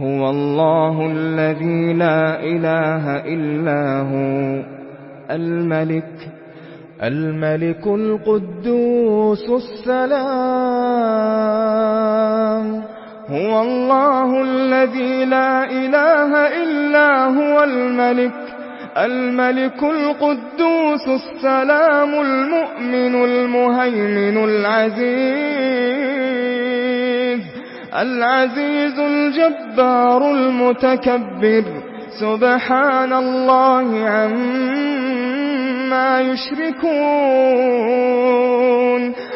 هُوَ اللَّهُ الَّذِي لَا إِلَٰهَ إِلَّا هُوَ الْمَلِكُ الْقُدُّوسُ السَّلَامُ هُوَ اللَّهُ الَّذِي لَا إِلَٰهَ إِلَّا هُوَ الْمَلِكُ الْقُدُّوسُ السَّلَامُ الْمُؤْمِنُ الْمُهَيْمِنُ الْعَزِيزُ الْجَبَّارُ الْمُتَكَبِّرُ سُبْحَانَ اللَّهِ عَمَّا يُشْرِكُونَ